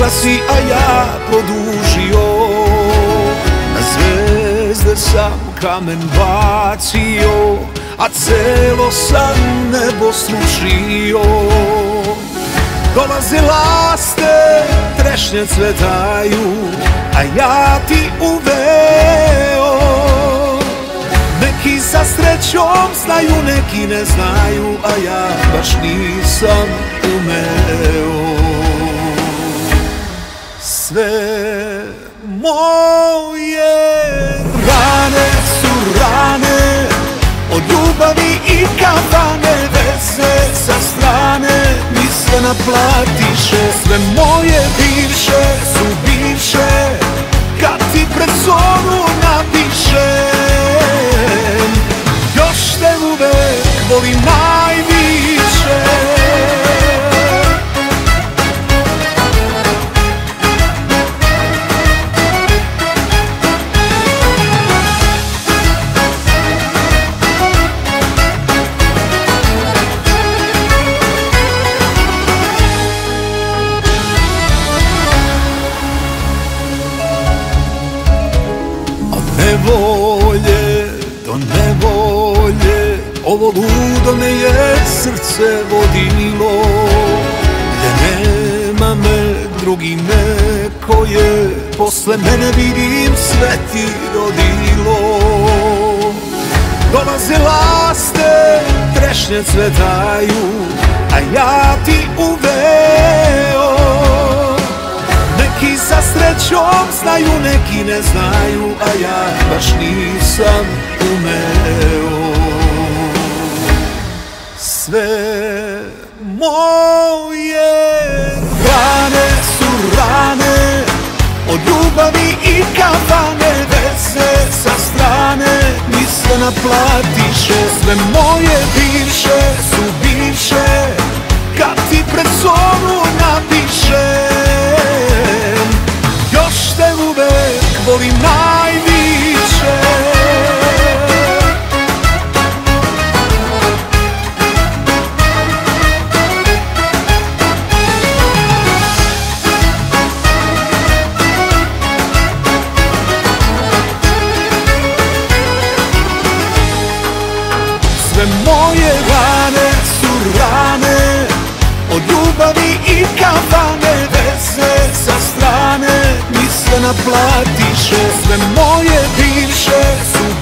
Skrenula si, a ja produžio. Na zvezde sam kamen bacio, a celo sam nebo srušio. Dolaze laste, trešnje cvetaju, a ja ti uveo. Neki sa srećom znaju, neki ne znaju, a ja baš nisam umeo. Sve moje rane su rane, od ljubavi i kafane, veze sa strane mi se naplatiše. Sve moje bivše su bivše, kad ti pred zoru napišem. Još te uvek volim najviše. Nevolje do nevolje, ovo ludo me je srce vodilo. Gde nema me, drugi neko je, posle mene vidim sve ti rodilo. Dolaze laste, trešnje cvetaju, a ja ti uveo. Neki sa srećom znaju, neki ne znaju, a ja baš nisam umeo. Sve moje rane su rane, od ljubavi i kafane, veze sa strane mi se naplatiše. Sve moje bivše su bivše, kad ti pred zoru napišem. Još te uvek volim najviše. Sve moje rane su rane, od ljubavi i kafane, veze sa strane mi se naplatiše. Sve moje bivše su